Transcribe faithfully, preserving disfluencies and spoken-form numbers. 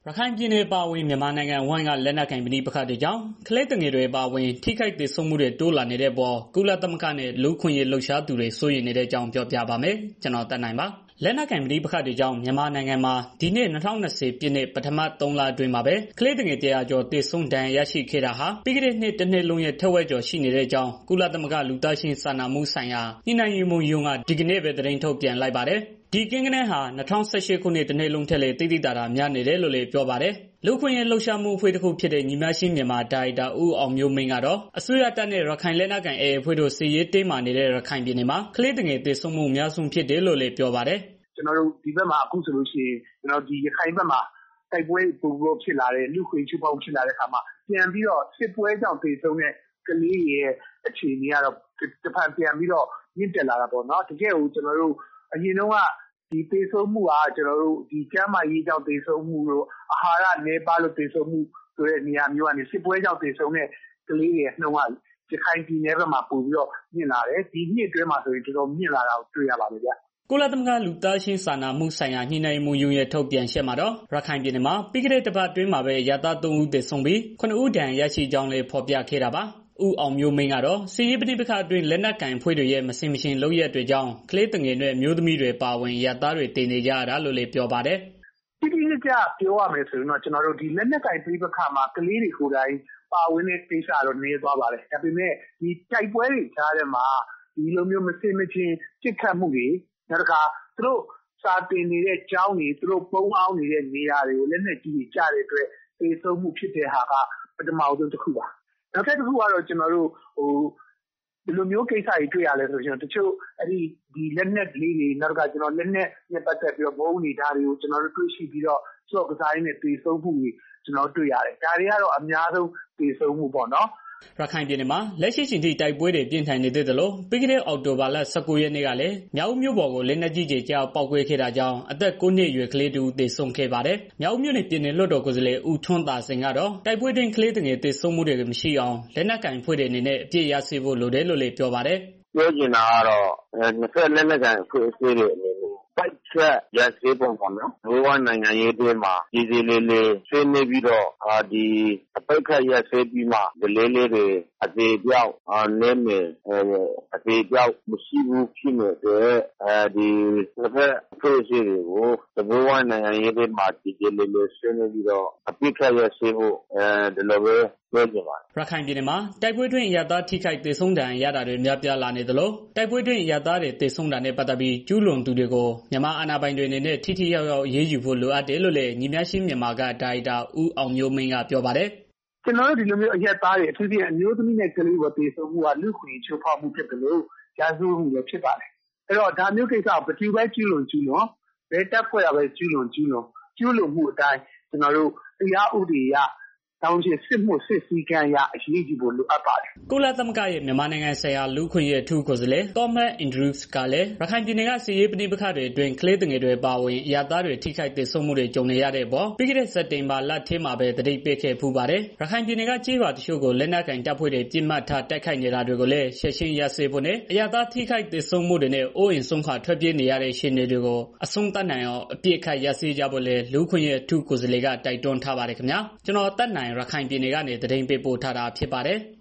ရခိုင်ပြည်နယ်ပါဝင်မြန်မာနိုင်ငံဝိုင်းကလက်နက်ကိုင်ပဋိပက္ခတွေကြောင့်ကလေးသူငယ်တွေပါဝင်ထိခိုက်ဒေဆုံးမှုတွေတိုးလာနေတဲ့ပေါ်ကုလသမဂ္ဂနဲ့လူ့ခွင့်ရေးလှုပ်ရှားသူတွေစိုးရိမ်နေတဲ့အကြောင်းပြောပြပါမယ်။ကျွန်တော်တက်နိုင်ပါ။လက်နက်ကိုင်ပဋိပက္ခတွေကြောင့်မြန်မာနိုင်ငံမှာဒီနှစ်၂၀၂၀ပြည့်နှစ်ပထမသုံးလအတွင်းမှာပဲကလေးငယ်တရာကျော်တေဆုံးဒဏ်ရာရရှိခဲ့တာဟာပြီးခဲ့တဲ့နှစ်တစ်နှစ်လုံးရဲ့ထက်ဝက်ကျော်ရှိနေတဲ့အကြောင်းကုလသမဂ္ဂလူသားချင်းစာနာမှုဆိုင်ရာညှိနှိုင်းရေးမှူးရုံးကဒီကနေ့ပဲသတင်းထုတ်ပြန်လိုက်ပါတယ်။ဒီကင်းကနန်းဟာ၂၀၁၈ခုနှစ်တစ်နှစ်လုံးထက်လေတိတိတာတာများနေတယ်လို့လည်းပြောပါတယ်။လူခွင့်ရေးလှုပ်ရှားမှုအဖွဲ့တစ်ခုဖြစ်တဲ့ညီမရှင်းမြန်မာဒါရိုက်တာဦးအောင်မျိုးမင်းကတော့အစိုးရတပ်နဲ့ရခိုင်လက်နက်ကိုင် အေအေ အဖွဲ့တို့စစ်ရေးတင်းမာနေတဲ့ရခိုင်ပြည်နယ်မှာကလေးငယ်တေဆုံးမှုအများဆုံးဖြစ်တယ်လို့လည်းပြောပါတယ်။ "ကျွန်တော်တို့ဒီဘက်မှာအခုဆိုလို့ရှိရင်ကျွန်တော်ဒီရခိုင်ဘက်မှာတိုက်ပွဲပုံပေါ်ဖြစ်လာတဲ့လူခွင့်ချိုးဖောက်ဖြစ်လာတဲ့အခါမှာပြန်ပြီးတော့စစ်ပွဲကြောင့်တေဆုံးတဲ့ကလေးတွေရဲ့အခြေအနေကတော့တစ်ဖန်ပြန်ပြီးတော့မြင့်တက်လာတာပေါ့နော်။တကယ်ကိုကျွန်တော်တို့အရင်တုန်းကဒီသေဆုံးမှုကကျွန်တော်တို့ဒီကျန်းမာရေးကြောင့်သေဆုံးမှုတို့အာဟာရနည်းပါးလို့သေဆုံးမှုဆိုတဲ့နေရာမျိုးကနေစစ်ပွဲကြောင့်သေဆုံးတဲ့ကလေးတွေနှုန်းကရခိုင်ပြည်နယ်ဘက်မှာပို့ပြီးတော့မြင့်လာတယ်။ဒီနှစ်အတွင်းမှာဆိုရင်တော်တော်မြင့်လာတာကိုတွေ့ရပါတယ်ဗျာ။ "ကုလသမဂ္ဂလူသားချင်းစာနာမှုဆိုင်ရာညှိနှိုင်းရေးမှူးရုံးရဲ့ထုတ်ပြန်ချက်မှာတော့ရခိုင်ပြည်နယ်မှာပြီးခဲ့တဲ့တစ်ပတ်အတွင်းမှာပဲအရပ်သားသုံးဦးသေဆုံးပြီးခုနှစ်ဦးဒဏ်ရာရရှိကြောင်းလည်းဖော်ပြခဲ့တာပါ။ဦးအောင်မျိုးမင်းကတော့စစ်ရေးပဋိပက္ခအတွင်းလက်နက်ကိုင်အဖွဲ့တွေရဲ့မစင်မရှင်လုပ်ရက်တွေကြောင့်ကလေးငယ်တွေနဲ့အမျိုးသမီးတွေပါဝင်အရပ်သားတွေတည်နေကြရတာလို့လည်းပြောပါတယ်။"တိတိကျကျပြောရမယ်ဆိုရင်တော့ကျွန်တော်တို့ဒီလက်နက်ကိုင်ပဋိပက္ခမှာကလေးတွေကိုယ်တိုင်ပါဝင်တဲ့ကိစ္စတော့နည်းသွားပါတယ်။ဒါပေမဲ့ဒီတိုက်ပွဲတွေကြားထဲမှာဒီလိုမျိုးမစင်မချင်းပြစ်ခတ်မှုတွေနောက်တစ်ခါသူတို့စာတင်နေတဲ့ကျောင်းတွေသူတို့ပုံအောင်နေတဲ့နေရာတွေကိုလက်နက်ကြီးတွေကြားတဲ့အတွက်သေဆုံးမှုဖြစ်တဲ့ဟာကပထမဆုံးတစ်ခုပါ။နောက်ထပ်တစ်ခုကတော့ကျွန်တော်တို့ဟိုဒီလိုမျိုးကိစ္စတွေတွေ့ရလဲဆိုရင်တချို့အဲ့ဒီဒီလက်နက်ကလေးတွေနောက်ကကျွန်တော်လက်နက်နဲ့ပတ်သက်ပြီးတော့ဘုံနေတာတွေကိုကျွန်တော်တို့တွေ့ရှိပြီးတော့စော့ကစားရင်းနဲ့တေဆုံးမှုတွေကျွန်တော်တွေ့ရတယ်။ဒါတွေကတော့အများဆုံးတေဆုံးမှုပေါ့နော်။ "ရခိုင်ပြည်နယ်မှာလက်ရှိချိန်ထိတိုက်ပွဲတွေပြင်းထန်နေသေးသလိုပြီးခဲ့တဲ့အောက်တိုဘာလ၁၉ရက်နေ့ကလည်းမြောက်ဦးမြို့ပေါ်ကိုလက်နက်ကြီးကျည်ကျရောက်ပေါက်ကွဲခဲ့တာကြောင့်အသက်ကိုးနှစ်အရွယ်ကလေးတစ်ဦးသေဆုံးခဲ့ပါတယ်။မြောက်ဦးမြို့နယ်ပြည်နယ်လွှတ်တော်ကိုယ်စားလှယ်ဦးထွန်းသာစိန်ကတော့တိုက်ပွဲတွင်ကလေးငယ်သေဆုံးမှုတွေမရှိအောင်လက်နက်ကိုင်အဖွဲ့တွေအနေနဲ့အပြစ်ရရှိဖို့လိုတယ်လို့လည်းပြောပါတယ်။"ပြောချင်တာကတော့နှစ်ဖက်လက်နက်ကိုင်အဖွဲ့အစည်းတွေအနေနဲ့တိုက်ချက်ရစေဖို့ပေါ့နော်။ဘဝနိုင်ငံရေးတွေမှာဒီဒီလေးလေးဆွေးနွေးပြီးတော့အာဒီအပိတ်ခတ်ရစေပြီးမှဒီလေးလေးတွေအသေးပြောက်အာနည်းမယ်အသေးပြောက်မရှိဘူးဖြစ်နေတဲ့အဲဒီနှစ်ဖက်အဖွဲ့အစည်းတွေကိုဘဝနိုင်ငံရေးတွေမှာဒီဒီလေးလေးဆွေးနွေးပြီးတော့အပိတ်ခတ်ရစေဖို့အဲဒီလိုပဲပြောချင်ပါတယ်။" ရခိုင်ပြည်နယ်မှာတိုက်ပွဲတွင်အရပ်သားထိခိုက်သေဆုံးဒဏ်ရာရတာတွေများပြားလာနေသလိုတိုက်ပွဲတွင်အရပ်သားတွေသေဆုံးတာနဲ့ပတ်သက်ပြီးကျူးလွန်သူတွေကိုမြန်မာအာဏာပိုင်တွေအနေနဲ့ထိထိရောက်ရောက်အရေးယူဖို့လိုအပ်တယ်လို့လည်းညီမရှင်းမြန်မာကဒါရိုက်တာဦးအောင်မျိုးမင်းကပြောပါတယ်။"ကျွန်တော်တို့ဒီလိုမျိုးအရပ်သားတွေအထူးသဖြင့်အမျိုးသမီးနဲ့ကလေးပေါ်သေဆုံးမှုကလူ့ခွင့်ချိုးဖောက်မှုဖြစ်တယ်လို့ရာဇဝတ်မှုလည်းဖြစ်ပါတယ်။အဲ့တော့ဒါမျိုးကိစ္စကိုဘယ်သူပဲကျူးလွန်ကျူးလွန်ဘယ်တပ်ဖွဲ့ကပဲကျူးလွန်ကျူးလွန်ကျူးလွန်မှုအတိုင်းကျွန်တော်တို့တရားဥပဒေအရတောင်းချစစ်မှုစစ်စည်းကမ်းအရအရေးကြီးဖို့လိုအပ်ပါတယ်။" ကုလသမဂ္ဂရဲ့မြန်မာနိုင်ငံဆိုင်ရာလူ့အခွင့်အရေးအထူးကိုယ်စားလှယ် Thomas Andrews ကလည်းရခိုင်ပြည်နယ်ကစစ်ရေးပဋိပက္ခတွေအတွင်းကလေးငယ်တွေပါဝင်အရပ်သားတွေထိခိုက်သေဆုံးမှုတွေကြုံနေရတဲ့အပေါ်ပြီးခဲ့တဲ့စက်တင်ဘာလထဲမှာပဲသတိပေးခဲ့ဖူးပါတယ်။ရခိုင်ပြည်နယ်ကကျေးရွာတချို့ကိုလက်နက်ကိုင်တပ်ဖွဲ့တွေပြစ်မှတ်ထားတိုက်ခိုက်နေတာတွေကိုလည်းချက်ချင်းရပ်စဲဖို့နဲ့အရပ်သားထိခိုက်သေဆုံးမှုတွေနဲ့အိုးအိမ်စွန့်ခွာထွက်ပြေးနေရတဲ့အခြေအနေတွေကိုအဆုံးသတ်နိုင်အောင်အပြစ်အခတ်ရပ်စဲကြဖို့လည်းလူ့အခွင့်အရေးအထူးကိုယ်စားလှယ်ကတိုက်တွန်းထားပါတယ်ခင်ဗျာ။ကျွန်တော်တက်နိုင်ရခိုင်ပြည်နယ်ကနေသတင်းပေးပို့ထားတာဖြစ်ပါတယ်။